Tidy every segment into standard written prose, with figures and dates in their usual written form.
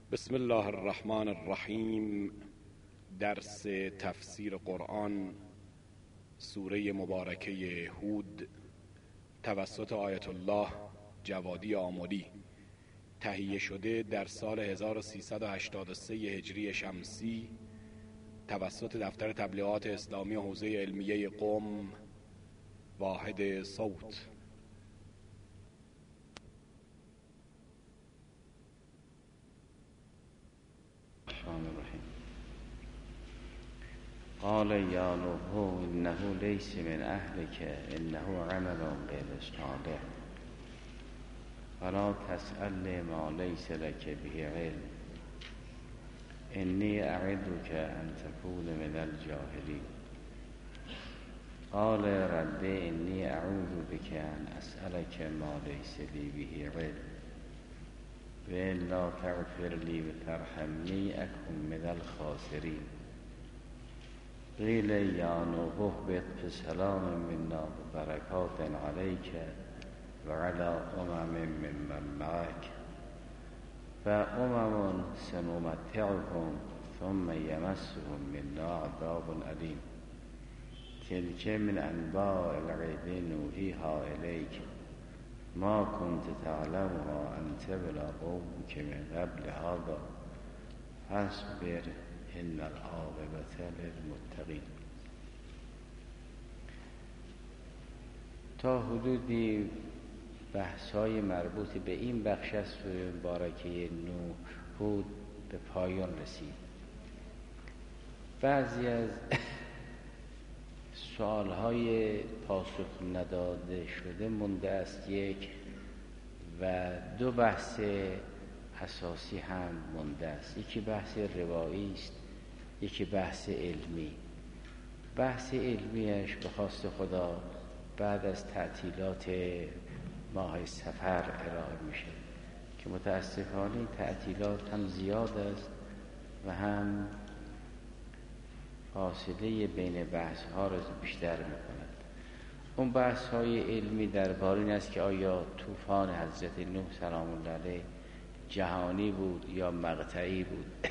بسم الله الرحمن الرحیم. درس تفسیر قرآن، سوره مبارکه هود، توسط آیت الله جوادی آملی، تهیه شده در سال 1383 هجری شمسی توسط دفتر تبلیغات اسلامی حوزه علمیه قم، واحد صوت. قال یا نوح انه لیس من اهلک انه عمل غیر صالح فلا تسأل ما لیس لك به علم انی اعظک ان تکون من الجاهلین. قال رب انی اعوذ بک ان اسألک ما لیس لی به علم والا تغفر لی وترحمنی اکن من الخاسرین. قیل یا نوح اهبط بسلام منا وبرکات علیک وعلی ممن معک فامم سنمتعهم ثم یمسهم منا عذاب علیم. تلک من انباء الغیب نوحیها الیک ما كنت تعلمها انت ولا قومك من قبل هذا فاصبر ان العاقبة للمتقین. تا حدودی بحث‌های مربوط به این بخش از سوره مبارکه نوح هود به پایان رسید. بعضی از سوال‌های پاسخ نداده شده مونده است، یک و دو بحث اساسی هم مونده است. یکی بحث روایی است، یکی بحث علمی. بحث علمیش به خواست خدا بعد از تعطیلات ماه صفر ارائه میشه که متاسفانه این تعطیلات هم زیاد است و هم فاصله بین بحث ها را بیشتر میکند. اون بحث های علمی درباره این است که آیا طوفان حضرت نوح سلام الله علیه جهانی بود یا مقطعی بود؟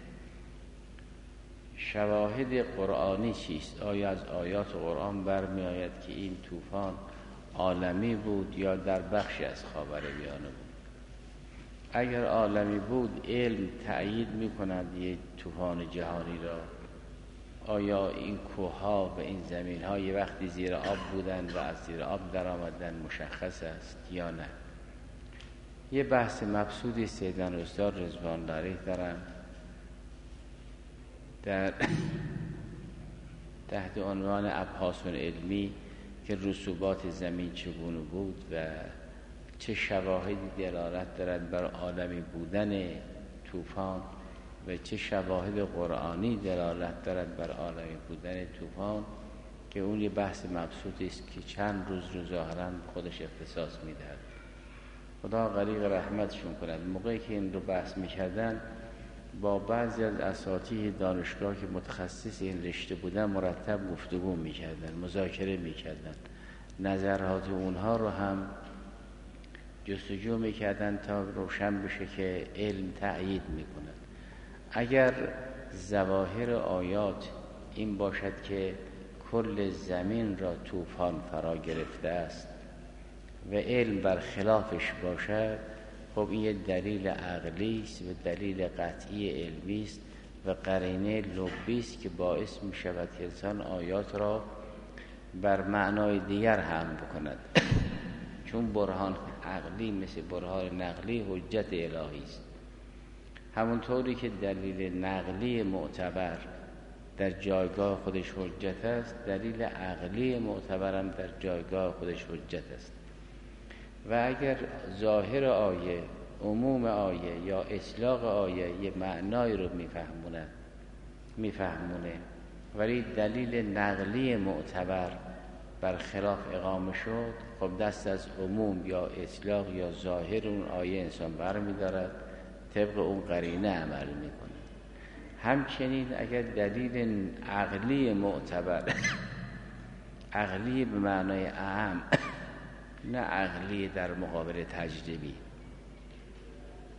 شواهد قرآنی چیست؟ آیا از آیات قرآن برمی آید که این طوفان عالمی بود یا در بخشی از خاورمیانه بود؟ اگر عالمی بود علم تأیید می کند یک طوفان جهانی را. آیا این کوه‌ها و این زمین‌ها یه وقتی زیر آب بودند و از زیر آب در آمدن مشخص است یا نه؟ یه بحث مبسوطی سیدنا استاد رضوان الله علیه دارن در تحت عنوان ابحاث علمی که رسوبات زمین چگونه بود و چه شواهدی دلالت دارد بر عالمی بودن طوفان و چه شواهد قرآنی دلالت دارد بر عالمی بودن طوفان، که اون یه بحث مبسوطی است که چند روز ظاهراً خودش اختصاص می‌دهد. خدا غریق رحمتشون کند. موقعی که این رو بحث می‌کردن با بعضی از اساتید دانشگاه که متخصص این رشته بودن مرتب گفتگو می‌کردن، مذاکره می‌کردن، نظرات اونها رو هم جستجو می‌کردن تا روشن بشه که علم تأیید می‌کند. اگر ظواهر آیات این باشد که کل زمین را طوفان فرا گرفته است و علم بر خلافش باشد، خب این یه دلیل عقلی است و دلیل قطعی علمی است و قرینه لبی است که باعث می شود که انسان آیات را بر معنای دیگر هم بکند. چون برهان عقلی مثل برهان نقلی حجت الهی است. همونطوری که دلیل نقلی معتبر در جایگاه خودش حجت است، دلیل عقلی معتبرم در جایگاه خودش حجت است. و اگر ظاهر آیه، عموم آیه یا اطلاق آیه یه معنای رو میفهمونه ولی دلیل نقلی معتبر برخلاف اقامه شد، خب دست از عموم یا اطلاق یا ظاهر اون آیه انسان برمی‌دارد، طبق اون قرینه عمل میکنه. همچنین اگر دلیل عقلی معتبر، عقلی به معنای اعم، نه عقلی در مقابل تجربی،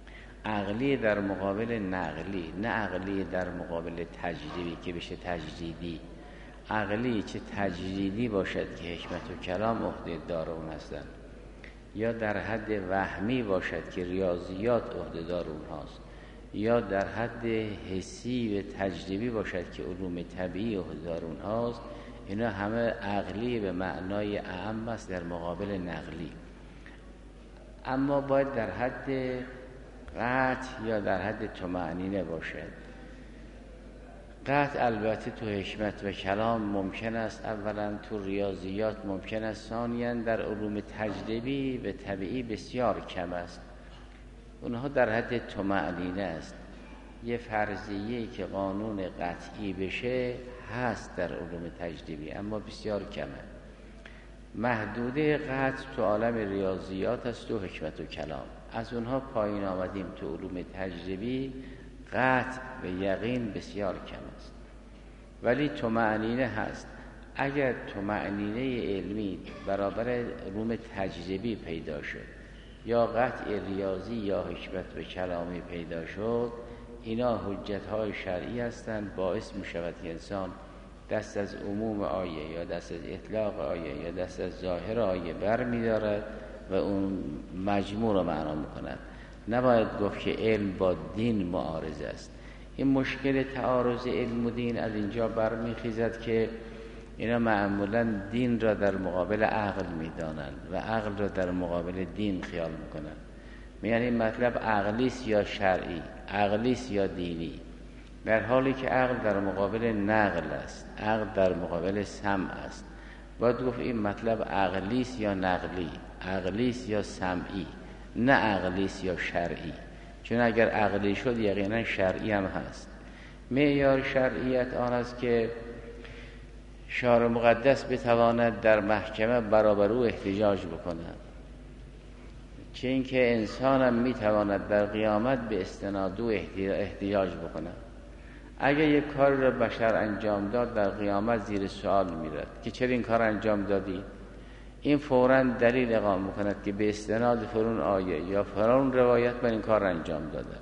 عقلی در مقابل نقلی، نه عقلی در مقابل تجریبی که بشه تجریدی. عقلی چه تجریدی باشد که حکمت و کلام عهده دار اون هستن، یا در حد وهمی باشد که ریاضیات عهده دار اون هست، یا در حد حسی و تجربی باشد که علوم طبیعی عهده دار اون هست. اینا همه عقلی به معنای اعم است در مقابل نقلی. اما باید در حد قطع یا در حد طمأنینه باشد. قطع البته تو حکمت و کلام ممکن است، اولا تو ریاضیات ممکن است، ثانیاً در علوم تجربی و طبیعی بسیار کم است. اونها در حد طمأنینه است. یه فرضیه‌ای که قانون قطعی بشه هست در علوم تجربی، اما بسیار کمه. محدوده قطع تو عالم ریاضیات است و حکمت و کلام. از اونها پایین آمدیم تو علوم تجربی، قطع و یقین بسیار کم است، ولی طمأنینه هست. اگر طمأنینه علمی برابر علوم تجربی پیدا شد، یا قطع ریاضی یا حکمت و کلامی پیدا شد، اینا حجت‌های شرعی هستند، باعث می‌شود که انسان دست از عموم آیه یا دست از اطلاق آیه یا دست از ظاهر آیه بر می‌دارد و اون مجموع را معنا می‌کند. نباید گفت که علم با دین معارض است. این مشکل تعارض علم و دین از اینجا برمیخیزد که اینا معمولاً دین را در مقابل عقل می‌دانند و عقل را در مقابل دین خیال می‌کنند. میگن این مطلب عقلیست یا شرعی، عقلیست یا دینی، در حالی که عقل در مقابل نقل است، عقل در مقابل سمع است. باید گفت این مطلب عقلیست یا نقلی، عقلیست یا سمعی، نه عقلیست یا شرعی. چون اگر عقلی شد یقینا شرعی هم هست. معیار شرعیت آن است که شارع مقدس بتواند در محکمه برابر او احتجاج بکند، چه اینکه انسان هم میتواند در قیامت به استناد او احتجاج بکند. اگر یک کار را بشر انجام داد، در قیامت زیر سوال میرد که چرا این کار انجام دادی؟ این فوراً دلیل اقامه میکند که به استناد فرون آیه یا فرون روایت من این کار را انجام دادم.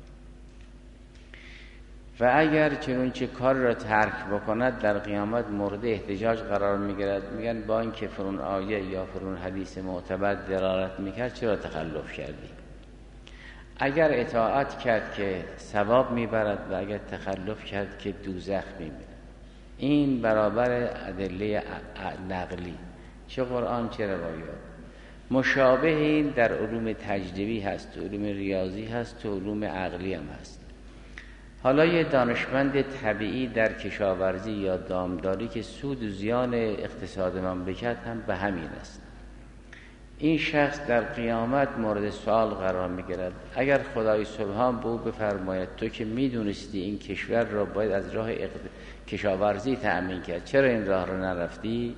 و اگر چنانچه کار را ترک بکند، در قیامت مورد احتجاج قرار میگیرد. میگن با اینکه فرون آیه یا فرون حدیث معتبر دلالت میکرد چرا تخلف کردی؟ اگر اطاعت کرد که ثواب میبرد و اگر تخلف کرد که دوزخ میبرد. این برابر ادله نقلی، چه قرآن چه روایات. مشابه این در علوم تجربی هست، تو علوم ریاضی هست، تو علوم عقلی هم هست. حالا یه دانشمند طبیعی در کشاورزی یا دامداری که سود و زیان اقتصاد مملکت هم به همین است، این شخص در قیامت مورد سوال قرار می‌گیرد. اگر خدای سبحان به او بفرماید تو که می‌دونستی این کشور را باید از راه کشاورزی تأمین کرد، چرا این راه را نرفتی؟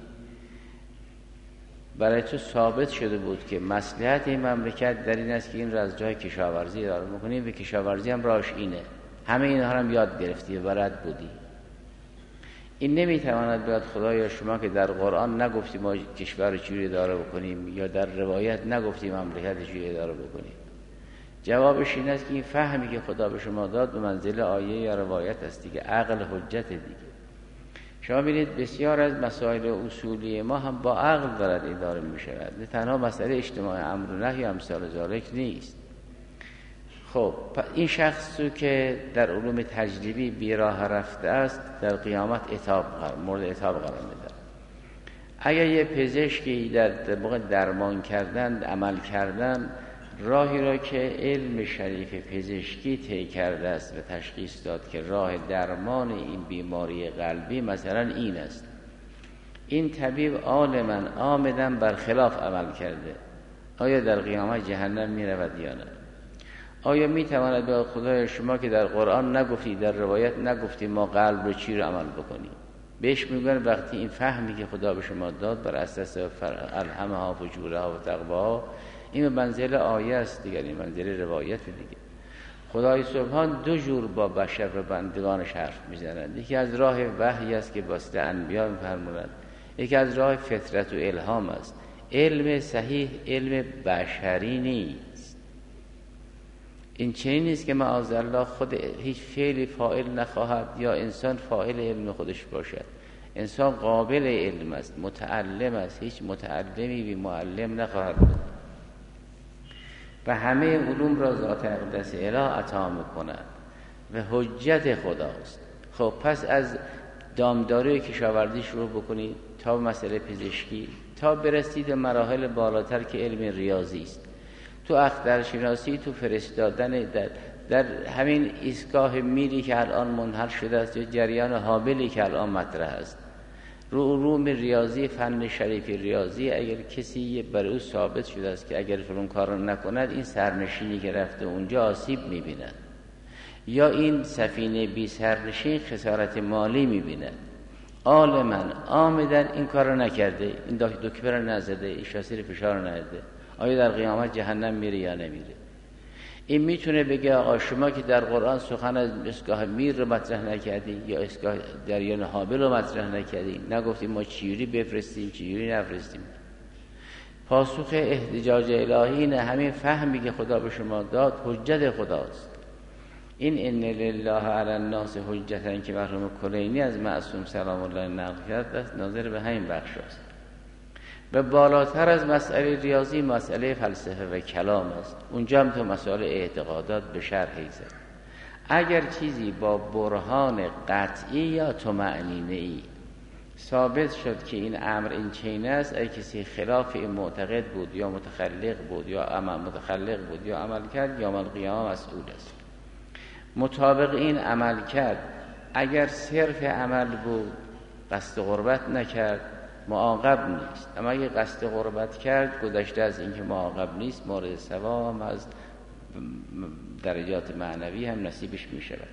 برای تو ثابت شده بود که مصلحت این مملکت در این است که این را از جای کشاورزی اداره می‌کنیم و کشاورزی هم راهش اینه. همه اینها هم یاد گرفتی و بلد بودی. این نمیتواند بیاد خدایا شما که در قرآن نگفتی ما کشور رو چجوری اداره بکنیم یا در روایت نگفتی مملکت چجوری اداره بکنیم. جوابش این است که این فهمی که خدا به شما داد به منزله آیه یا روایت است دیگه، عقل حجت دیگه. شما ببینید بسیار از مسائل اصولی ما هم با عقل دارد اداره میشود، نه تنها مسئله اجتماع امر و نهی امثال ذالک نیست. خب این شخصی که در علوم تجربی بیراه رفته است، در قیامت مورد عتاب قرار می‌گیرد. اگر یه پزشکی در موقع درمان کردن، عمل کردن، راهی را که علم شریف پزشکی طی کرده است و تشخیص داد که راه درمان این بیماری قلبی مثلا این است، این طبیب عالماً عامداً برخلاف عمل کرده، آیا در قیامت جهنم می‌رود یا نه؟ آیا میتواند به خدای شما که در قرآن نگفتی، در روایت نگفتی ما قلب رو چی رو عمل بکنیم؟ بهش میگن وقتی این فهمی که خدا به شما داد بر اساس الهمها فجورها و تقواها، این به منزله آیه است دیگر، این منزله روایت دیگه. خدای سبحان دو جور با بشر و بندگانش حرف میزنند. یکی از راه وحی است که واسطه انبیا میفرمایند، یکی از راه فطرت و الهام است. علم صحیح علم بشری نیست، این چنین نیست که معاذالله خود هیچ فعلی فاعل نخواهد یا انسان فاعل علم خودش باشد. انسان قابل علم است، متعلم است، هیچ متعلمی بی معلم نخواهد بود و همه علوم را ذات اقدس اله عطا می‌کند و حجت خداست. خب پس از دامداری کشاورزی شروع بکنید تا مسئله پزشکی، تا برسید به مراحل بالاتر که علم ریاضی است، تو اخترشناسی، تو فرستادن در همین ایستگاه میری که الان منحل شده است یا جریان هابلی که الان مطرح است، رو علوم ریاضی، فن شریف ریاضی، اگر کسی برای او ثابت شده است که اگر فلان کار را نکند این سرنشینی که رفته اونجا آسیب می‌بیند یا این سفینه بی سرنشین خسارت مالی می‌بیند، عالماً آمدن این کار را نکرده، این دکمه را نزده، این شاسی را فشار نداده، آیا در قیامت جهنم میره یا نمیره؟ این میتونه بگه آقا شما که در قرآن سخن از اسگاه میر رو مطرح نکردی یا اسگاه جریان هابل رو مطرح نکردی، نگفتیم ما چیوری بفرستیم چیوری نفرستیم. پاسخ احتجاج الهی اینه، همین فهمی که خدا به شما داد حجت خداست. این ان لله علی الناس حجتا که مرحوم کلینی از معصوم سلام الله نقل کرده است، ناظر به همین بخش است. و بالاتر از مسئله ریاضی مسئله فلسفه و کلام است. اونجا هم تو مسائل اعتقادات به شرحی زد. اگر چیزی با برهان قطعی یا طمأنینه‌ای ثابت شد که این امر این چنین است، اگه کسی خلاف این معتقد بود یا متخلق بود یا عمل کرد یوم القیامه مسئول است. مطابق این عمل کرد، اگر صرف عمل بود قصد قربت نکرد معاقب نیست، اما اگه قصد قربت کرد گذشته از اینکه معاقب نیست، مورد ثواب از درجات معنوی هم نصیبش می شود.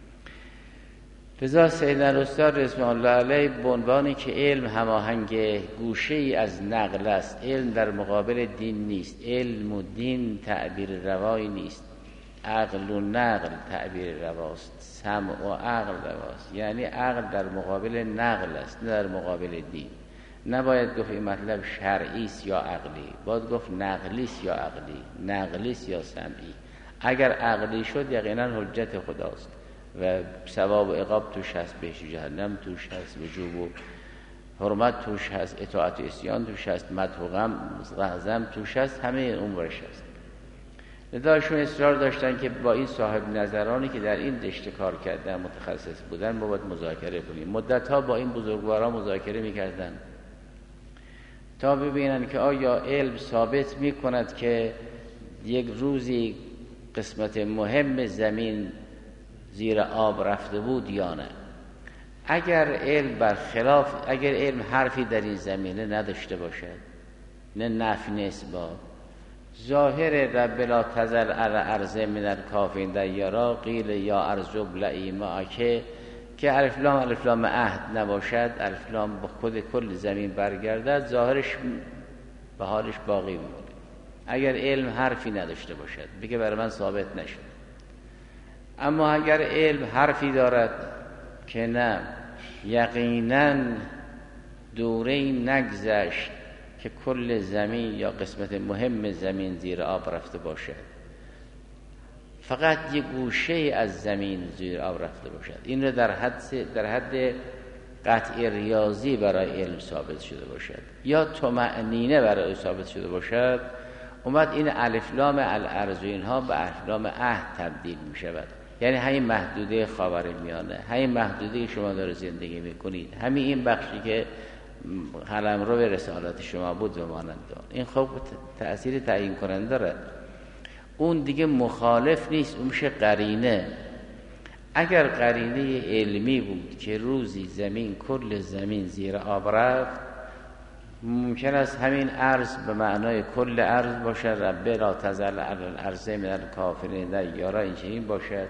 لذا سیدنا الاستاد رضوان الله علیه به عنوانی که علم هماهنگ گوشه‌ای از نقل است، علم در مقابل دین نیست، علم و دین تعبیر روایی نیست، عقل و نقل تعبیر رواست، سمع و عقل رواست، یعنی عقل در مقابل نقل است نه در مقابل دین. نباید گفت این مطلب شرعی است یا عقلی، باید گفت نقلی است یا عقلی، نقلی است یا سمعی. اگر عقلی شد یقینا حجت خداست و ثواب و عقاب توش هست، بهشت و جهنم توش هست، وجوب و حرمت توش هست، اطاعت و عصیان توش هست، مدح و غم توش هست، همه این امورش هست. لذاشون اصرار داشتن که با این صاحب نظرانی که در این رشته کار کردن متخصص بودن ما باید مذاکره کنیم. مدت‌ها با این بزرگواران مذاکره می‌کردن تا ببینن که آیا علم ثابت می‌کند که یک روزی قسمت مهم زمین زیر آب رفته بود یا نه. اگر علم حرفی در این زمینه نداشته باشد، نه نفی نه اثبات، ظاهر رب لا تزل علی ارض من الکافرین دیارا قیل یا ارض ابلعی معک که الف لام عهد نباشد، الف لام به خود کل زمین برگردد، ظاهرش به حالش باقی میمونه. اگر علم حرفی نداشته باشد بگه برای من ثابت نشد. اما اگر علم حرفی دارد که نه، یقینا دوره نگذشت که کل زمین یا قسمت مهم زمین زیر آب رفته باشد، فقط یک گوشه از زمین زیر آب رفته باشد، این را در حد قطع ریاضی برای علم ثابت شده باشد یا طمأنینه برای ثابت شده باشد، اومد این الف لام الارض و اینها به الف لام عهد تبدیل می شود. یعنی همین محدوده خاورمیانه، همین محدوده که شما داره زندگی میکنید، همین این بخشی که قلمرو به رسالات شما بود و مانند این خب تأثیر تعیین کننده دارد. اون دیگه مخالف نیست، اون میشه قرینه. اگر قرینه علمی بود که روزی زمین کل زمین زیر آب رفت، ممکن است همین ارض به معنای کل ارض باشد، رب لا تزل علی الارض من الکافرین دیارا این چنین باشد.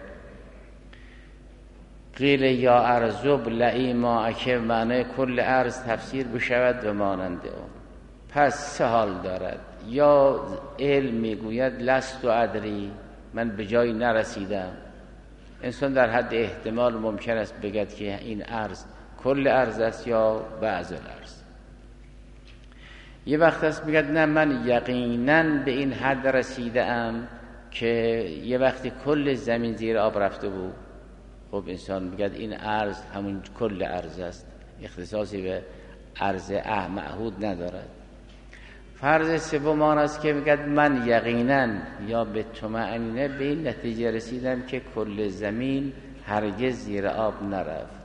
قیل یا ارض ابلعی معک معنای کل ارض تفسیر بشود و مانند اون. پس سه حال دارد، یا علم میگوید لست و ادری، من به جایی نرسیدم. انسان در حد احتمال ممکن است بگد که این ارض کل ارض است یا بعض الارض. یه وقت است میگد نه من یقینا به این حد رسیدم که یه وقتی کل زمین زیر آب رفته بود، خب انسان میگه این ارض همون کل ارض است، اختصاصی به ارض معهود ندارد. فرض سوم آن است که میگه من یقینا یا به طمأنینه به این نتیجه رسیدم که کل زمین هرگز زیر آب نرفت.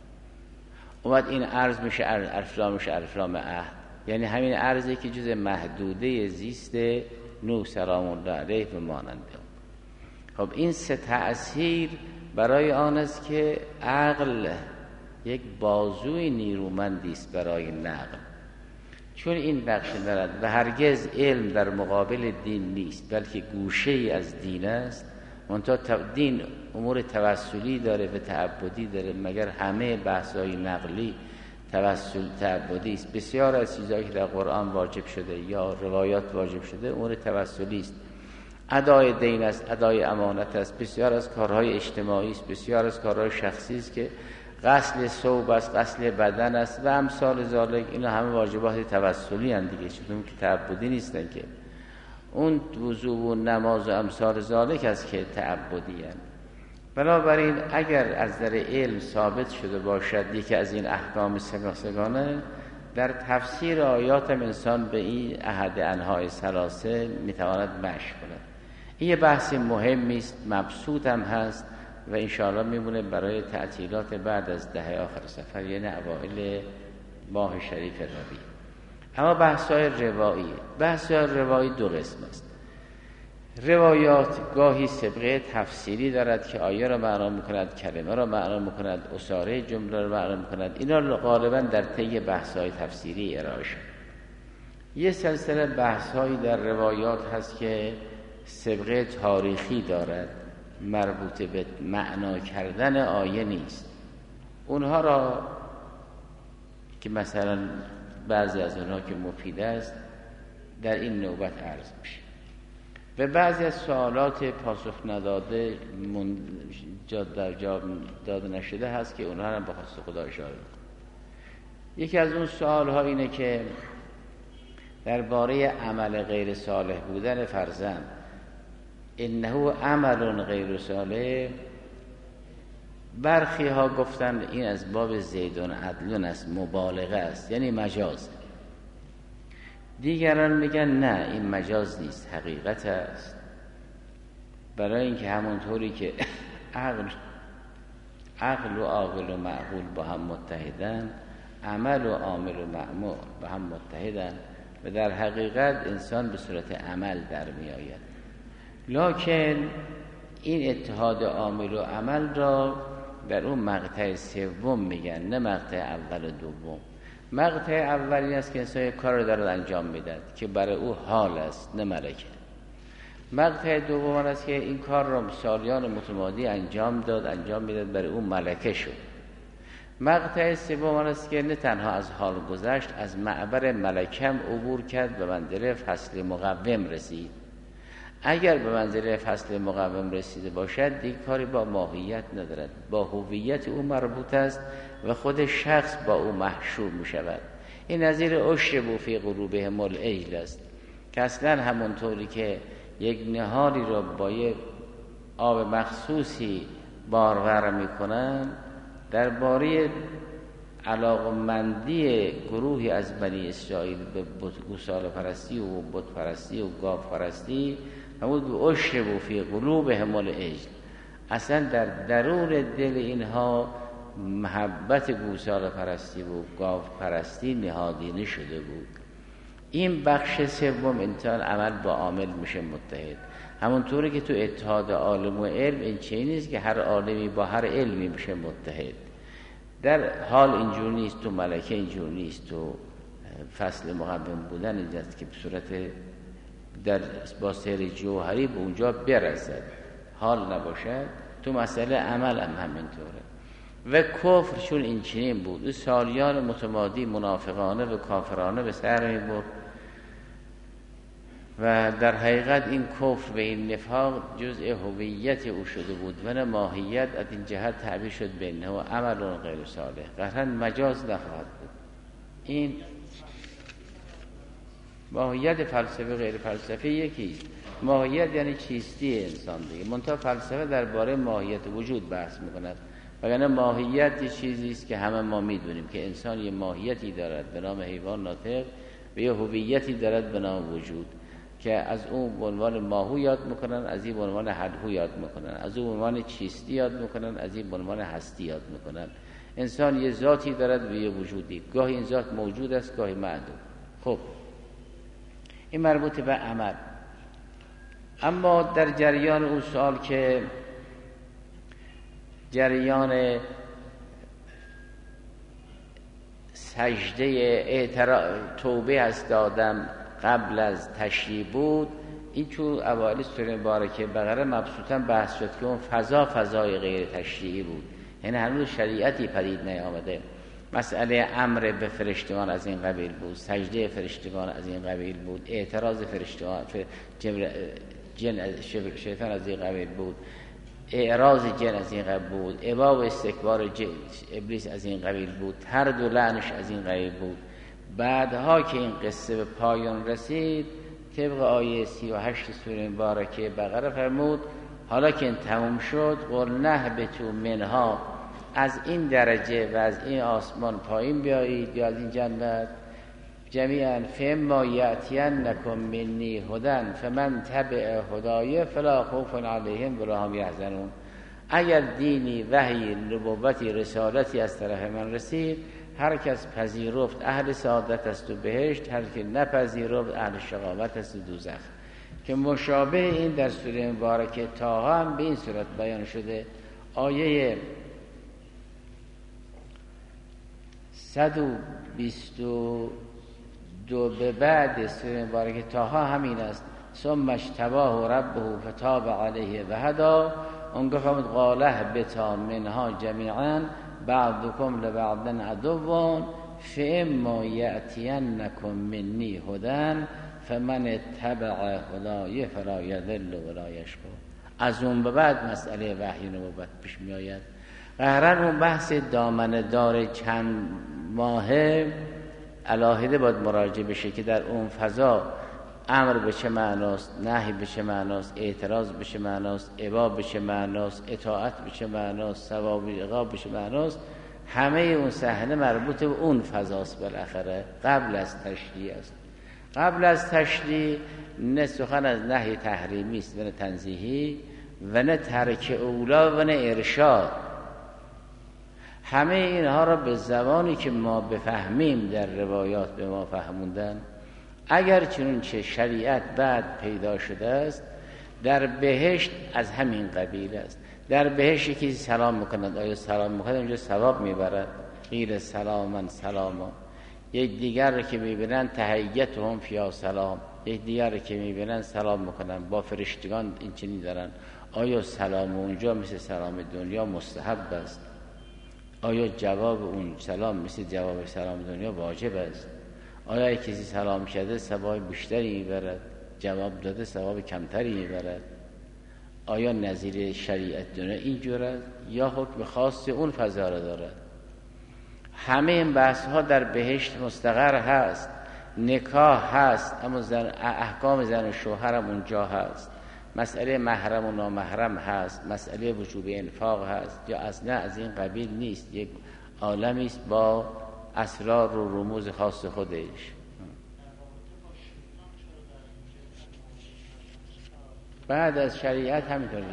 اومد این ارض میشه ارفلام عهد، یعنی همین ارضی که جز محدوده زیست نوح سلام الله علیه و ماننده. خب این سه تأثیر برای آن است که عقل یک بازوی نیرومندی است برای نقل، چون این بخش دارد و هرگز علم در مقابل دین نیست، بلکه گوشه ای از دین است. منتها دین امور توسلی داره و تعبدی داره، مگر همه بحث‌های نقلی توسل تعبدی است. بسیار از چیزایی که در قرآن واجب شده یا روایات واجب شده امور توسلی است. ادای دین است، ادای امانت است، بسیار از کارهای اجتماعی است، بسیار از کارهای شخصی است که غسل ثوب است، غسل بدن است و امثال ذالک. اینا همه واجبات توسلی اند دیگه، چون که تعبدی نیستن که. اون وضو و نماز و امثال ذالک است که تعبدی اند. بنابراین اگر از در علم ثابت شده باشد یکی از این احکام سگانه، در تفسیر آیات هم انسان به این احد انهای ثلاثه میتواند مشی کند. این یه بحث مهمی است، مبسوط هم هست و انشاءالله میمونه برای تعطیلات بعد از دهه آخر سفر، یعنی اوائل ماه شریف ربیع. اما بحث‌های روایی دو قسم است. روایات گاهی سابقه تفسیری دارد که آیه را معنا می‌کند، کلمه را معنا می‌کند، اساره جمله را معنا می‌کند. اینا غالبا در طی بحث‌های تفسیری ارائه شد. یه سلسله بحث‌هایی در روایات هست که سابقه تاریخی دارد، مربوط به معنا کردن آیه نیست. اونها را که مثلا بعضی از اونها که مفید است در این نوبت عرض میشه و بعضی از سوالات پاسخ نداده در جا داده نشده هست که اونها هم به خواست خدا اشاره میکنه. یکی از اون سوالها اینه که درباره عمل غیر صالح بودن فرزند، انه عمل غیر صالح، برخی ها گفتن این از باب زیدون عدلون است، مبالغه است، یعنی مجاز. دیگران میگن نه این مجاز نیست، حقیقت است. برای اینکه همونطوری که عقل و عاقل و معقول با هم متحدن، عمل و عامل و مأمور با هم متحدن و در حقیقت انسان به صورت عمل در می آید. لکن این اتحاد عامل و عمل را در اون مقطع سوم میگن، نه مقطع اول و دوم. مقطع اول این است که انسان یک کار رو دارد انجام میدهد که برای او حال است، نه ملکه. مقطع دوم است که این کار را سالیان متمادی انجام میداد برای او ملکه شد. مقطع سوم است که نه تنها از حال گذشت، از معبر ملکم عبور کرد و منزله فصل مقوم رسید. اگر به منزله فصل مقوم رسیده باشد دیگه کاری با ماهیت ندارد، با هویت او مربوط است و خود شخص با او محشور می شود. این نظیر اشربوا فی قلوبهم العجل است که اصلا همونطوری که یک نهاری را با یک آب مخصوصی بارور می کنند، درباره علاقمندی گروهی از بنی اسرائیل به گوساله پرستی و بت پرستی و گاو پرستی همون به اشربوا فی قلوبهم العجل، اصلا در درون دل اینها محبت گوساله پرستی و گاو پرستی نهادینه شده بود. این بخش سوم انسان عمل با عامل میشه متحد. همونطوری که تو اتحاد عالم و علم این چیزی نیست که هر عالمی با هر علمی میشه متحد. در حال اینجور نیست، تو ملکه اینجور نیست، تو فصل مقوم بودن اینجاست که به صورت در با سیر جوهری به اونجا برسد، حال نباشد. تو مسئله عمل هم همینطوره. و کفر چون این چنین بود، سالیان متمادی منافقانه و کافرانه به سر می برد و در حقیقت این کفر و این نفاق جزء هویت او شده بود و نه ماهیت. از این جهت تعبیر شد بینه و عمل غیر صالح، قطعا مجاز نخواهد بود. این ماهیت فلسفه غیر فلسفه یکیست. ماهیت یعنی چیستی انسان دیگه، منتها فلسفه درباره ماهیت وجود بحث میکند. وگرنه ماهیت یه چیزی است که همه ما میدونیم که انسان یه ماهیتی دارد به نام حیوان ناطق و یه هویتی دارد به نام وجود، که از اون به عنوان ماهو یاد میکنن، از این به عنوان حدهو یاد میکنن، از اون به عنوان چیستی یاد میکنن، از این به عنوان هستی یاد میکنن. انسان یه ذاتی دارد و یه وجودی، گاهی این ذات موجود است، گاهی معدوم. خب این مربوط به عمل. اما در جریان اون سوال که جریان سجده توبه از دادم قبل از تشریع بود، این تو اوایل سوره مبارکه بقره مبسوطاً بحث شد که اون فضای غیر تشریعی بود، یعنی هنوز شریعتی پدید نیامده. مسئله امر به فرشتگان از این قبیل بود، سجده فرشتگان از این قبیل بود، اعتراض فرشتگان شیطان از این قبیل بود، اعراض جن از این قبیل بود، ابا و استکبار ابلیس از این قبیل بود، طرد و لعنش از این قبیل بود. بعدها که این قصه به پایان رسید، طبق آیه 38 سوره مبارکه بقره فرمود حالا که این تموم شد، قل نهبطوا منها، از این درجه و از این آسمان پایین بیایید یا از این جنت جمیعا، فاما یأتینکم منی هدی فمن تبع هدای فلا خوف علیهم ولا هم یحزنون. اگر دینی، وحی، نبوتی، رسالتی از طرف من رسید، هر کس پذیرفت اهل سعادت است و بهشت، هر که نپذیرفت اهل شقاوت است و دوزخ. که مشابه این در سوره مبارکه طه هم به این صورت بیان شده. آیه 122 به بعد سوره مبارکه طه همین است. ثم اجتباه ربه فتاب علیه و هدی. اونگاه فرمود قال اهبطا منها جمیعا بعضکم لبعض عدو فاما یأتینکم منی هدی فمن اتبع هدای فلا یضل ولا یشقی. از اون به بعد مسئله وحی نبوت پیش می آید. قهرن اون بحث دامنه دار چند ماهه علاهده باید مراجعه بشه که در اون فضا امر به چه معناست، نهی به چه معناست، اعتراض به چه معناست، ابا به چه معناست، اطاعت به چه معناست، ثواب و عقاب به چه معناست. همه اون صحنه مربوط به اون فضاست. بالاخره قبل از تشریع است. قبل از تشریع نه سخن از نهی تحریمی است و نه تنزیهی و نه ترک اولا و نه ارشاد. همه اینها را به زبانی که ما بفهمیم در روایات به ما فهموندن. اگر چنانچه شریعت بعد پیدا شده است، در بهشت از همین قبیل است. در بهشت یکی سلام میکند، آیا سلام میکند اونجا ثواب میبرد، غیر سلاما سلاما. یک دیگر رو که میبینن تحیتهم فیا سلام، یک دیگر رو که میبینن سلام میکنن. با فرشتگان این چنین دارن. آیا سلام اونجا مثل سلام دنیا مستحب است؟ آیا جواب اون سلام مثل جواب سلام دنیا واجب است؟ آیا کسی سلام کرده ثواب بیشتری میبرد، جواب داده ثواب کمتری میبرد؟ آیا نظیر شریعت دنیا اینجور است یا حکم خاص اون فضا را دارد؟ همه این بحث ها در بهشت مستقر هست. نکاح هست، اما احکام زن و شوهر هم اونجا هست. مسئله محرم و نامحرم هست، مسئله وجوب انفاق هست. یا اصلا از این قبیل نیست، یک عالمی است با اسرار و رموز خاص خودش. بعد از شریعت همینطوریه.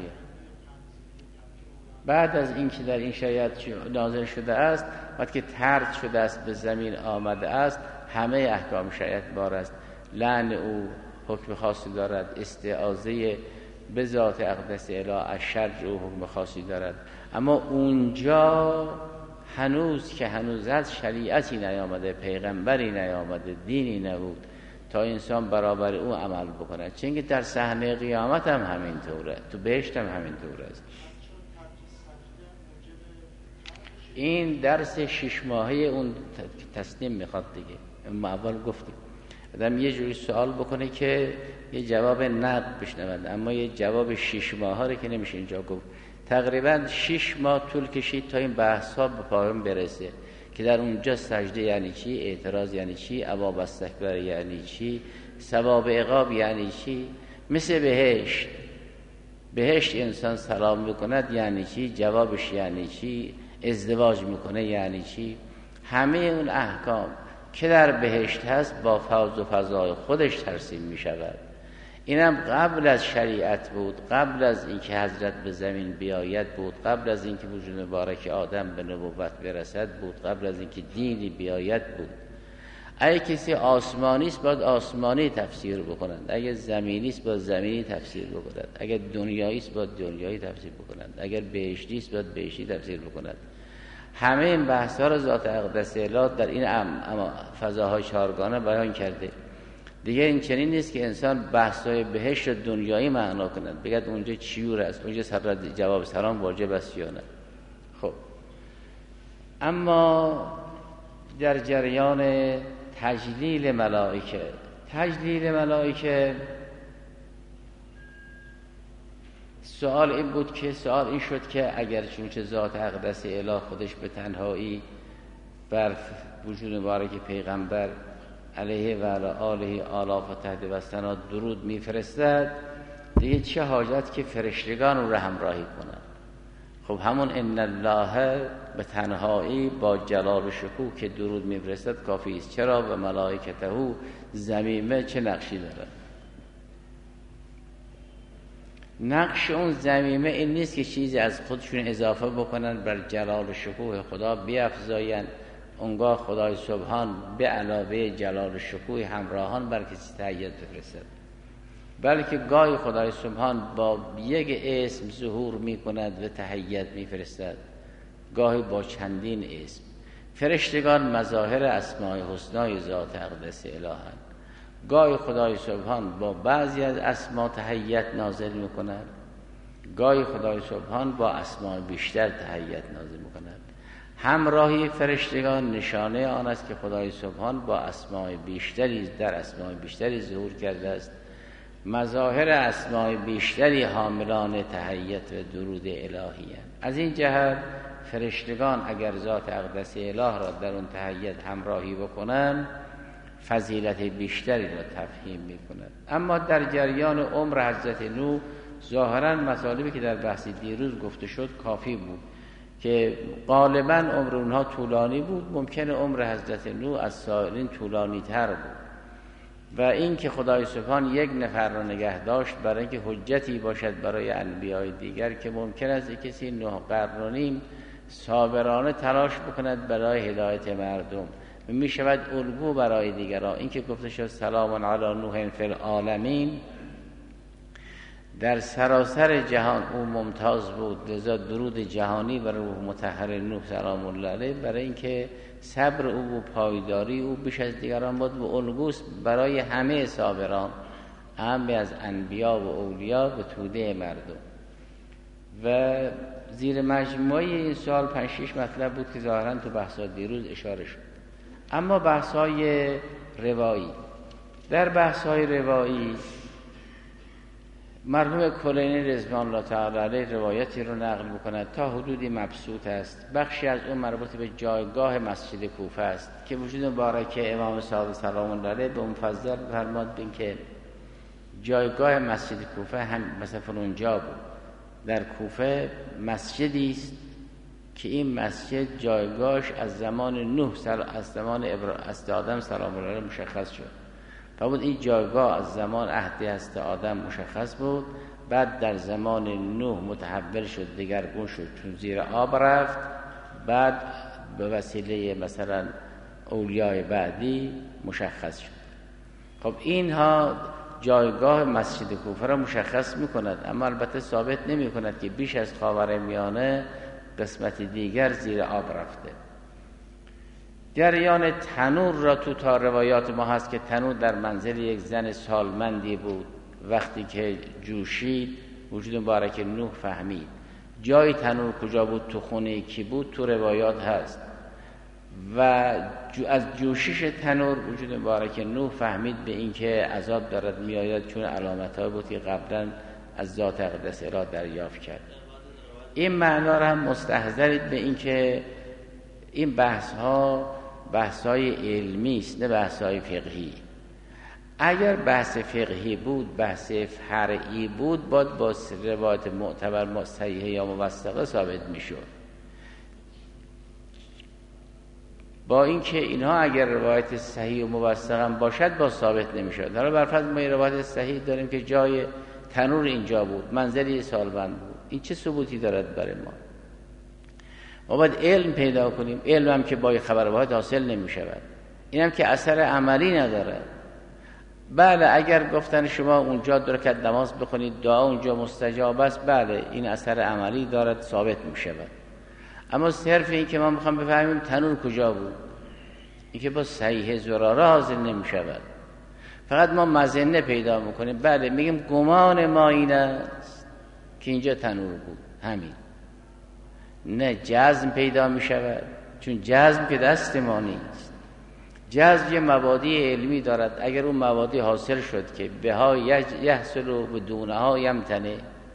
بعد از اینکه در این شریعت نازل شده است، وقتی که طرد شده است به زمین آمده است، همه احکام شریعت بار است. لعن او حکم خاصی دارد، استعاذه به ذات اقدس اله از شر او حکم خاصی دارد. اما اونجا هنوز که هنوز از شریعتی نیامده، پیغمبری نیامده، دینی نبود تا انسان برابر او عمل بکنه. چون که در صحنه قیامت هم همینطوره، تو بهشت هم همینطوره است. این درس 6 ماهه اون تسلیم میخواد دیگه. اما اول گفتیم آدم یه جوری سوال بکنه که یه جواب نقد بشنود، اما یه جواب 6 ماهه رو که نمیشه اینجا گفت. تقریبا 6 ماه طول کشید تا این بحث ها به پایان برسه که در اونجا سجده یعنی چی، اعتراض یعنی چی، ابا و استکبار یعنی چی، ثواب عقاب یعنی چی؟ مثل بهشت انسان سلام میکند یعنی چی؟ جوابش یعنی چی؟ ازدواج میکنه یعنی چی؟ همه اون احکام که در بهشت هست با فوز و فضای خودش ترسیم میشود. اینم قبل از شریعت بود، قبل از اینکه حضرت به زمین بیاید بود، قبل از اینکه وجود مبارک آدم به نبوت برسد بود، قبل از اینکه دینی بیاید بود. اگه کسی آسمانی است باید آسمانی تفسیر بکنند، اگه زمینی است باید زمینی تفسیر بکنند، اگه دنیایی است باید دنیایی تفسیر بکنند، اگر بهشتی است باید بهشتی تفسیر بکنند. همه این بحث‌ها را ذات اقدس الهی در این فضاهای چهارگانه بیان کرده. دیگه این چنین نیست که انسان بحث‌های بهشت و دنیایی معنا کند، بگد اونجا چیور است، اونجا جواب سلام واجب است یا نه. خب اما در جریان تجلیل ملائکه سوال این شد که اگر چونچه ذات اقدس الهی خودش به تنهایی بر وجود مبارک پیغمبر علیه و علی آله آلاف و تحت و سنات درود میفرستد، دیگه چه حاجت که فرشتگان رو همراهی کنند؟ خب همون ان الله به تنهایی با جلال و شکوه که درود میفرستد کافی است. چرا؟ و ملائکته ضمیمه چه نقشی داره؟ نقش اون ضمیمه این نیست که چیزی از خودشون اضافه بکنن بر جلال و شکوه خدا بیفزاین، اونگاه خدای سبحان به علاوه جلال و شکوه همراهان بر کسی تهیت بفرستد، بلکه گاهی خدای سبحان با یک اسم ظهور می کند و تهیت می فرستد، گاهی با چندین اسم. فرشتگان مظاهر اسماء حسنای ذات اقدس الهند. گاهی خدای سبحان با بعضی از اسما تهیت نازل می کند، گاهی خدای سبحان با اسماء بیشتر تهیت نازل می کند. همراهی فرشتگان نشانه آن است که خدای سبحان با اسماء بیشتری در اسماء بیشتری ظهور کرده است. مظاهر اسماء بیشتری حاملان تهیت و درود الهی هستند. از این جهت فرشتگان اگر ذات اقدس اله را در اون تهیت همراهی بکنند فضیلت بیشتری را تفهیم میکنند. اما در جریان عمر حضرت نوح ظاهرا مطالبی که در بحث دیروز گفته شد کافی بود که غالبا عمر اونها طولانی بود، ممکنه عمر حضرت نوح از سایرین طولانی تر بود و این که خدای سبحان یک نفر را نگه داشت برای اینکه حجتی باشد برای انبیای دیگر که ممکن است کسی 9 قرن و نیم صابرانه تلاش بکند برای هدایت مردم و می شود الگو برای دیگران. این که گفته شد سلام علی نوح فی العالمین، در سراسر جهان او ممتاز بود، لذا درود جهانی بر روح مطهر نوح سلام الله علیه برای اینکه صبر او و پایداری او بیش از دیگران بود و الگوست برای همه صابران، همه از انبیا و اولیا و توده مردم. و زیر مجموعه این سوال 5-6 مطلب بود که ظاهرا تو بحث‌ها دیروز اشاره شد. اما بحث‌های روایی، در بحث‌های روایی مرحوم کلینی رضوان الله تعالی علیه روایتی رو نقل می‌کند تا حدودی مبسوط است. بخشی از اون مربوط به جایگاه مسجد کوفه است که وجود مبارک امام صادق سلام الله علیه به مفضل فرمود بین که جایگاه مسجد کوفه هم مثلا اونجا بود. در کوفه مسجدی است که این مسجد جایگاهش از زمان نوح از زمان آدم سلام الله علیه مشخص شد. فرمود این جایگاه از زمان عهد هست آدم مشخص بود، بعد در زمان نوح متحول شد، دگرگون شد چون زیر آب رفت، بعد به وسیله مثلا اولیای بعدی مشخص شد. خب اینها جایگاه مسجد کوفه را مشخص میکند، اما البته ثابت نمی کند که بیش از خاورمیانه قسمت دیگر زیر آب رفته. جریان تنور را تو تا روایات ما هست که تنور در منزل یک زن سالمندی بود، وقتی که جوشید وجود مبارک نوح فهمید. جای تنور کجا بود، تو خونه کی بود، تو روایات هست و از جوشش تنور وجود مبارک نوح فهمید به این که عذاب دارد میآید، چون علامت‌ها بود که قبلا از ذات اقدس الهی دریافت کرد. این معنا را هم مستحضرید به این که این بحث‌های علمی است نه بحث‌های فقهی. اگر بحث فقهی بود، بحث فرعی بود، باید با روایت معتبر صحیحه یا موثقه ثابت میشد. با اینکه اینها اگر روایت صحیح و موثق هم باشد با ثابت نمیشد. حالا برفرض ما یه روایت صحیح داریم که جای تنور اینجا بود، منزلی سالبند بود، این چه ثبوتی دارد برای ما؟ ما باید علم پیدا کنیم. علم هم که با خبر واحد حاصل نمیشود، این هم که اثر عملی ندارد. بله اگر گفتن شما اونجا 2 رکعت نماز بخونید دعا اونجا مستجاب است، بله این اثر عملی دارد، ثابت میشود. اما صرف این که ما میخوام بفهمیم تنور کجا بود، این که با صحیح زراره حاصل نمیشود. فقط ما مظنه پیدا میکنیم، بله میگیم گمان ما این است که اینجا تنور بود، همین. نه جزم پیدا میشود، چون جزم که دست ما نیست. جزم یه مبادی علمی دارد. اگر اون مبادی حاصل شد که بها یحصل و بدونها یمتنه،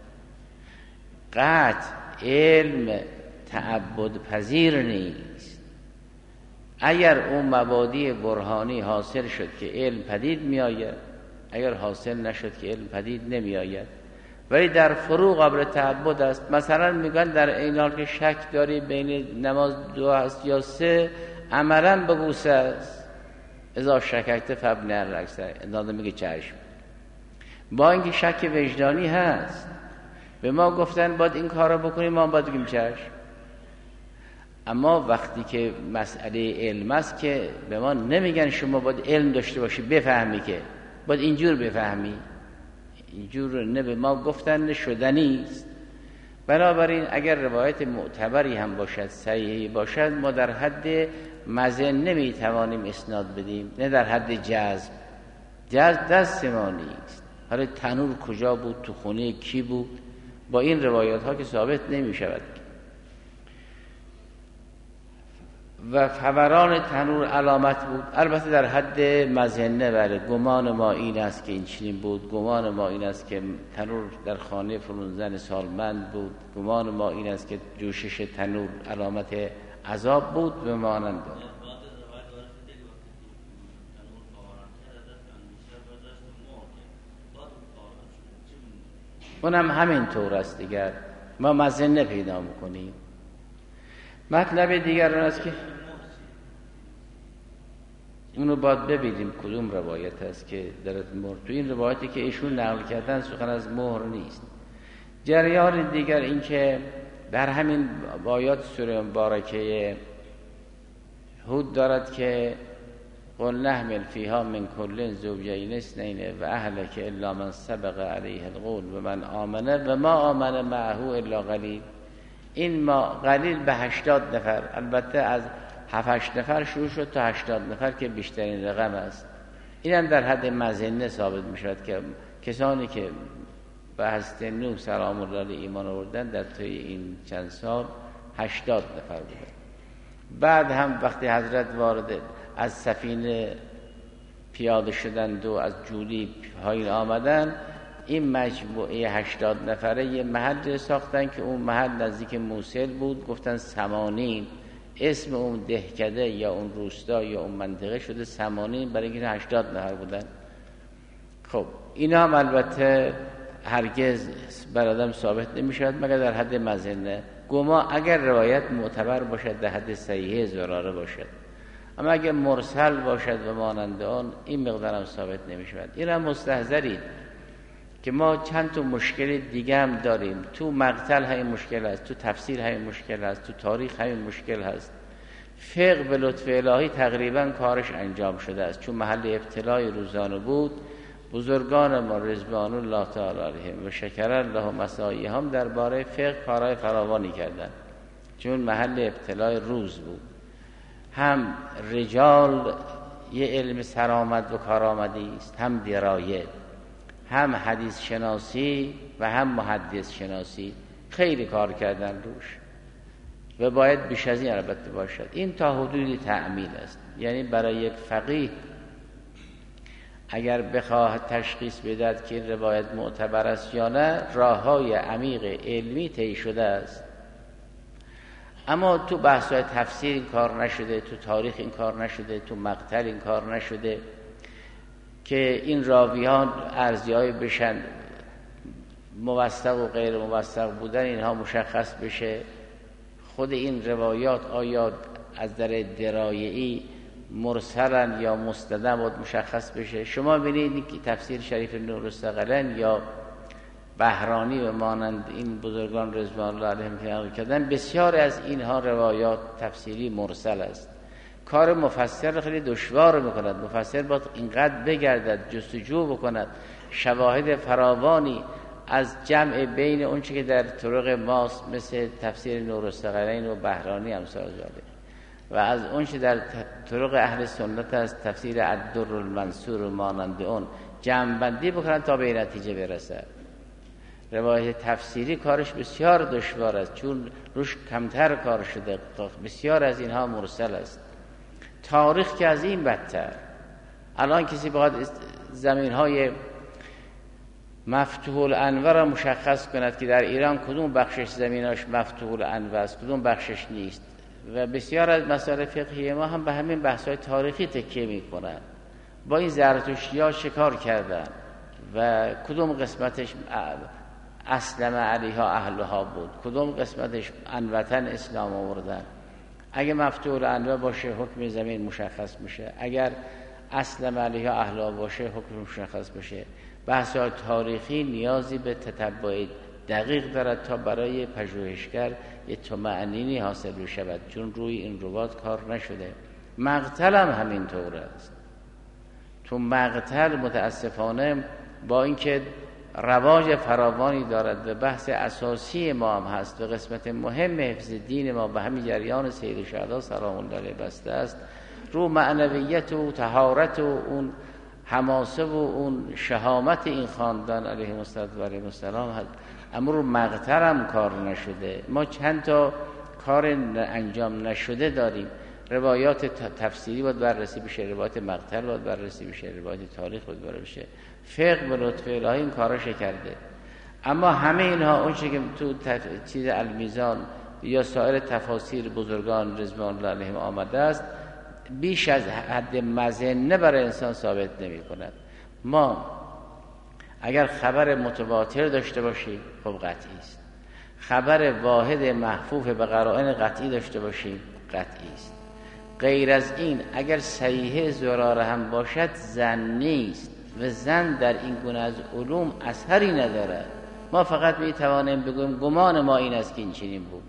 قطع علم تعبد پذیر نیست. اگر اون مبادی برهانی حاصل شد که علم پدید می آید، اگر حاصل نشد که علم پدید نمی آید. ولی در فروع قابل تعبد است. مثلا میگن در این حال که شک داری بین نماز 2 است یا 3، عملا بگو 3 است. اذا شککت فابنی الاکثر، اندازه میگه چشم. با اینکه شک وجدانی هست، به ما گفتن باید این کار رو بکنیم، ما باید بگیم چشم. اما وقتی که مسئله علم است که به ما نمیگن شما باید علم داشته باشی بفهمی، که باید اینجور بفهمی، اینجور نه، به ما گفتن شدنی است. بنابراین اگر روایت معتبری هم باشد، صحیحی باشد، ما در حد مزن نمیتوانیم اسناد بدیم، نه در حد جزم. جزم دست ما نیست. حالا تنور کجا بود، تو خونه کی بود، با این روایات ها که ثابت نمی شود. و فوران تنور علامت بود، البته در حد مظنه. بله گمان ما این است که این چنین بود، گمان ما این است که تنور در خانه فلان زن سالمند بود، گمان ما این است که جوشش تنور علامت عذاب بود به مانند. اونم همین طور است دیگر، ما مظنه پیدا میکنیم. مطلب دیگر اون است که اونو باید ببینیم کدوم روایت است که دارد مهر. تو این روایتی که ایشون نقل کردن سخن از مهر نیست. جریان دیگر این که در همین آیات سوره مبارکه هود دارد که قل نحمل فیها من کل زوجین اثنین و اهلک الا من سبق علیه القول و من آمنه و ما آمن معه الا قلیل. این ما قلیل به 80 نفر، البته از 7-8 نفر شروع شد تا 80 نفر که بیشترین رقم است. این هم در حد مظنه ثابت می شود که کسانی که به حضرت نوح سلام الله علیه ایمان آوردن در طی این چند سال 80 نفر بودن. بعد هم وقتی حضرت وارد از سفینه پیاده شدند و از جولی پایین آمدن، این مجموعه 80 نفره یه محل ساختن که اون محل نزدیک موصل بود، گفتن سمانین. اسم اون دهکده یا اون روستا یا اون منطقه شده سمانین، برای اینکه 80 نفر بودن. خب اینا هم البته هرگز بر آدم ثابت نمیشد مگر در حد مظنه. گما اگر روایت معتبر باشد در حد صحیح زراره باشد، اما اگر مرسل باشد و مانند آن، این مقدار هم ثابت نمیشود. این هم مستحضرید که ما چند تا مشکل دیگه هم داریم. تو مقتل همین مشکل هست، تو تفسیر همین مشکل هست، تو تاریخ همین مشکل هست. فقه به لطف الهی تقریبا کارش انجام شده است، چون محل ابتلای روزانه بود. بزرگان ما رضوان الله تعالی علیهم و شکر الله مساعیهم درباره فقه کارهای فراوانی کردن، چون محل ابتلای روز بود. هم رجال یه علم سرآمد و کارآمدی است، هم درایت، هم حدیث شناسی و هم محدث شناسی، خیلی کار کردن روش و باید بیش از این البته باشد. این تا حدودی تعمیل است. یعنی برای یک فقیه اگر بخواهد تشخیص بدهد که این روایت معتبر است یا نه، راه‌های عمیق علمی طی شده است. اما تو بحث‌های تفسیر این کار نشده، تو تاریخ این کار نشده، تو مقتل این کار نشده. که این راویان ارزیابی بشن، موثق و غیر موثق بودن اینها مشخص بشه. خود این روایات آیا از در درایعی مرسلن یا مستند باید مشخص بشه. شما ببینید که تفسیر شریف نورالثقلین یا بهرانی و مانند این بزرگان رضوان الله علیهم که نقل کردن، بسیار از اینها روایات تفسیری مرسل است. کار مفسر خیلی دشوار میکند. مفسر باید اینقدر بگردد، جستجو بکند، شواهد فراوانی از جمع بین اون چی که در طرق ماست مثل تفسیر نورالثقلین و بهرانی امثال ذالک و از اون چی در طرق اهل سنت از تفسیر الدرالمنصور و مانند اون جمع بندی بکنند تا به نتیجه برسد. روایت تفسیری کارش بسیار دشوار است چون روش کمتر کار شده، بسیار از اینها مرسل است. تاریخ که از این بدتر. الان کسی بخواد زمین‌های مفتوح الانور را مشخص کند که در ایران کدوم بخشش زمیناش مفتوح الانور است، کدوم بخشش نیست، و بسیار از مسائل فقهی ما هم به همین بحث‌های تاریخی تکیه می‌کنند. با این زرتشتی‌ها شکار کردن و کدوم قسمتش اسلم علیها اهلها بود، کدوم قسمتش انوطن اسلام آوردن. اگه مفتوح الانور باشه حکم زمین مشخص میشه، اگر اسلم علیها اهلها باشه حکم مشخص بشه. بحث‌های تاریخی نیازی به تتبع دقیق دارد تا برای پژوهشگر یه طمأنینی حاصل بشود، چون روی این روات کار نشده. مقتل هم همینطور است. تو مقتل متاسفانه با اینکه رواج فراوانی دارد و بحث اساسی ما هم هست و قسمت مهم حفظ دین ما به همین جریان سید شهدا سلام الله علیه بسته است، رو معنویت و طهارت و اون حماسه و اون شهامت این خاندان علیه السلام هست. اما رو مقتل هم کار نشده. ما چند تا کار انجام نشده داریم. روایات تفسیری باید بررسی بشه، روایات مقتل باید بررسی بشه، روایات تاریخ باید بررسی بشه. فقه به لطف الهی این کاراشو کرده. اما همه اینها اون چیزی که تو چیز المیزان یا سایر تفاسیر بزرگان رضوان الله علیهم آمده است بیش از حد مظنه برای انسان ثابت نمی کند. ما اگر خبر متواتر داشته باشیم خب قطعی است. خبر واحد محفوظ به قرائن قطعی داشته باشیم قطعی است. غیر از این اگر صحیح زراره هم باشد ظنی است و ظن در این گونه از علوم اثری ندارد. ما فقط می توانیم بگویم گمان ما این است که این چنین بود،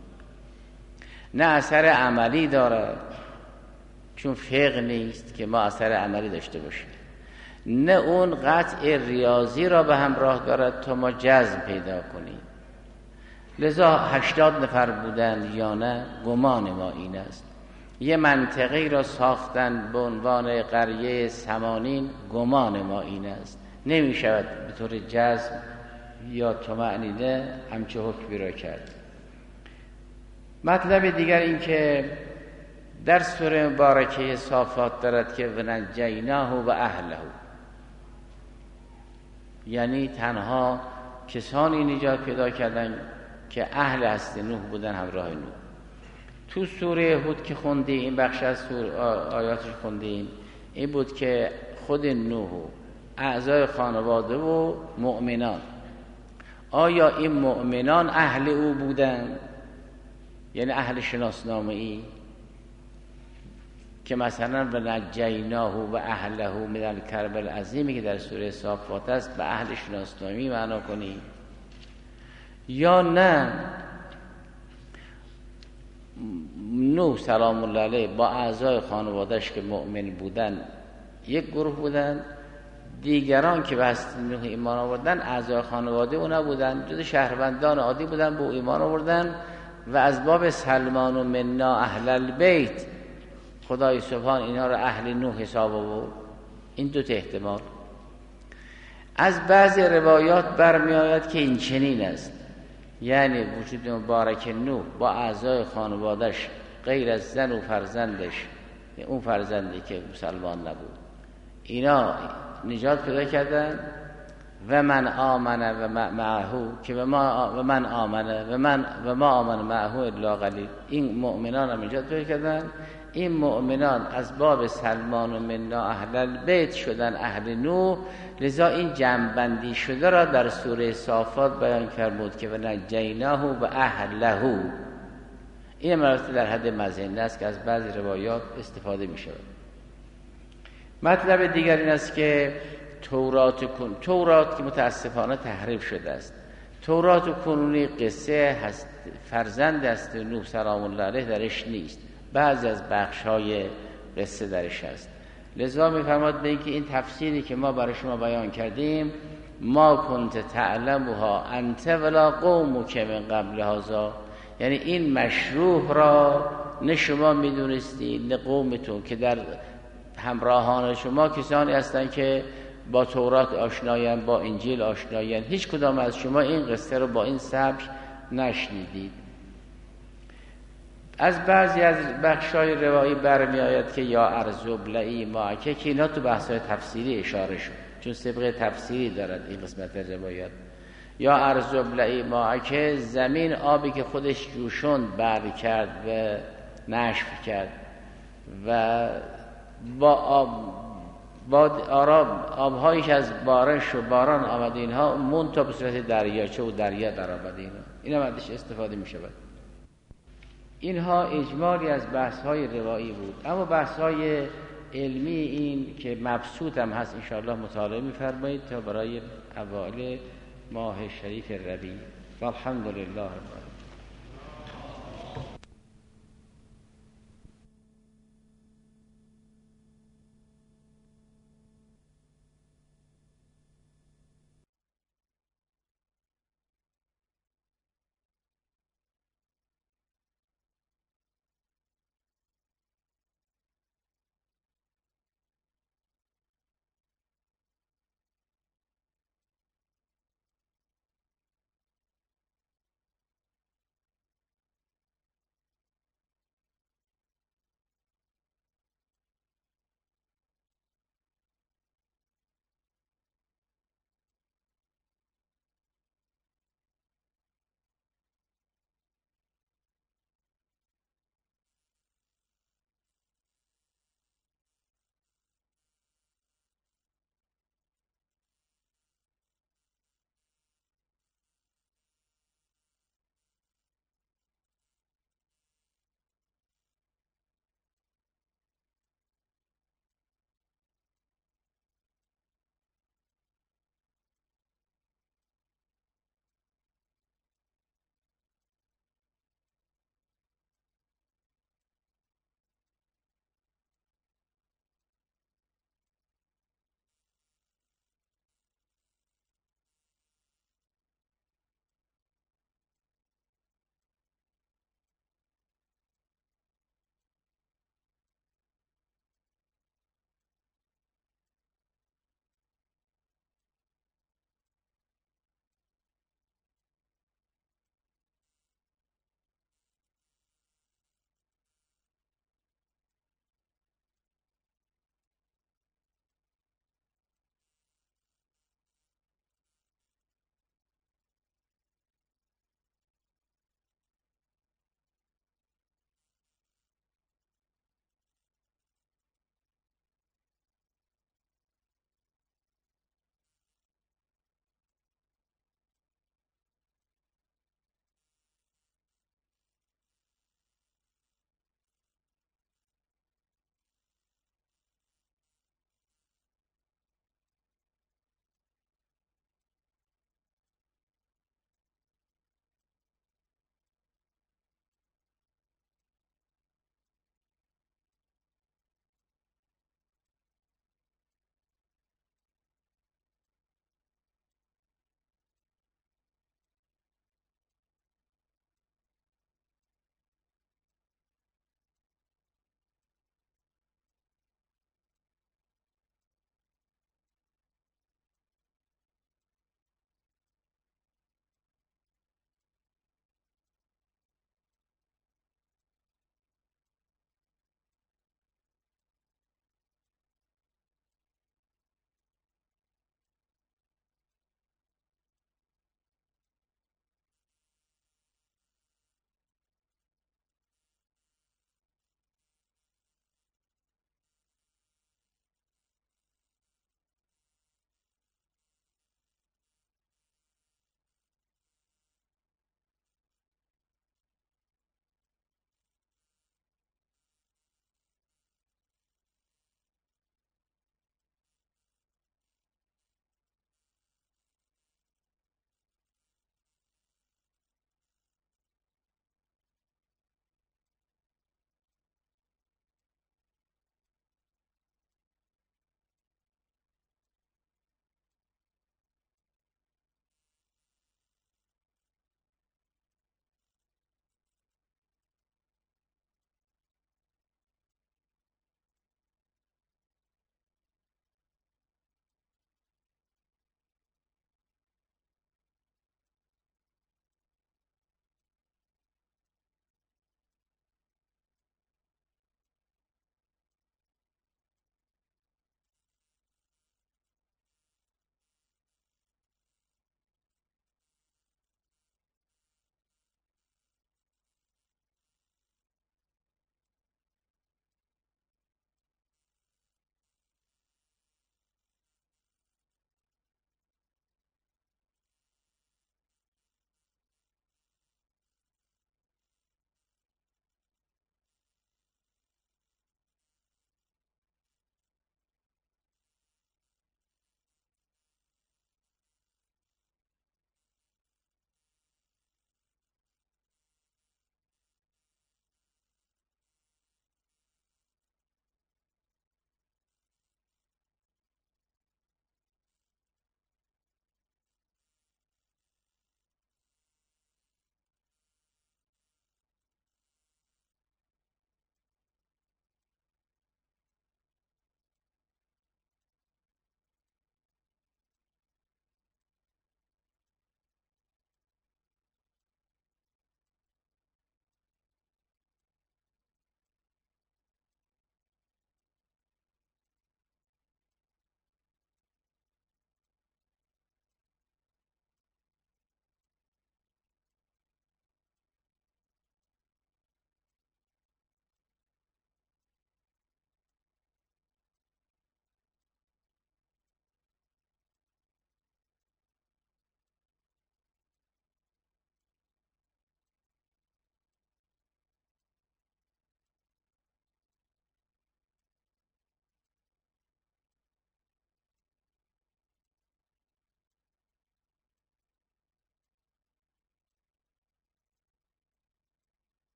نه اثر عملی دارد، چون فقه نیست که ما اثر عملی داشته باشیم، نه اون قطع ریاضی را به همراه دارد تا ما جزم پیدا کنیم. لذا 80 نفر بودن یا نه گمان ما این است. یه منطقه را ساختن به عنوان قریه سمانین گمان ما این است. نمی شود به طور جزم یا طمأنینه همچه حکمی را کرد. مطلب دیگر این که در سوره مبارکه صافات دارد که ونجیناه و اهله، یعنی تنها کسانی نجات پیدا کردن که اهل هست نوح بودن، همراه نوح. تو سوره هود که خوندیم، این بخش از آیاتش خوندیم، این بود که خود نوح و اعضای خانواده و مؤمنان، آیا این مؤمنان اهل او بودن؟ یعنی اهل شناسنامه‌ای که مثلا ونجیناه و اهله من الکرب العظیمی که در سوره صافات است به اهل شناسنامه‌ای معنا کنیم، یا نه نوح سلام الله علیه با اعضای خانواده‌اش که مؤمن بودن یک گروه بودن، دیگران که به هستی نوح ایمان آوردن اعضای خانواده اونا بودن، جز شهروندان عادی بودن، به ایمان آوردن و از باب سلمان و منا اهل البیت خدای سبحان اینا رو اهل نوح حساب آورد. این دو تا احتمال. از بعضی روایات برمی آید که این چنین است، یعنی وجود مبارک نوح با اعضای خانواده‌اش غیر از زن و فرزندش، اون فرزندی که مسلمان نبود، اینا نجات پیدا کردن و من آمن و معه که و من آمن و ما آمن معه الا قلیل. این مؤمنان هم اینجا توی کردن. این مؤمنان از باب سلمان و منا اهل البیت شدن اهل نوح، لذا این جمع‌بندی شده را در سوره صافات بیان فرمود که و نجیناه و اهله. این مراتب در حد مزنده است که از بعضی روایات استفاده می شود. مطلب دیگر این است که تورات که متاسفانه تحریف شده است. تورات کنونی قصه هست، فرزند است نوح سلام الله علیه درش نیست، بعضی از بخش‌های قصه درش هست. لذا می‌فرماد به اینکه این تفسیری که ما برای شما بیان کردیم، ما کنت تعلمها انت ولا قومک من قبل هذا، یعنی این مشروح را نه شما میدونستی نه قومتون که در همراهان شما کسانی هستند که با تورات آشنایند، با انجیل آشنایند، هیچ کدام از شما این قصه رو با این سبک نشنیدید. از بعضی از بخشای روایی برمی آید که یا ارزبلعی معکه، که اینا تو بحثای تفسیری اشاره شد چون سابقه تفسیری دارد این قسمت روایات. یا ارزبلعی معکه، زمین آبی که خودش جوشوند بر کرد و نشف کرد و با آبهایش از بارش و باران آمده، اینها مون تا به صورت دریاچه و دریا در آمده. اینا ازش استفاده می شود. اینها اجمالی از بحث‌های روایی بود. اما بحث‌های علمی این که مبسوط هم هست انشاءالله مطالعه می‌فرمایید تا برای اوایل ماه شریف ربیع. والحمدلله.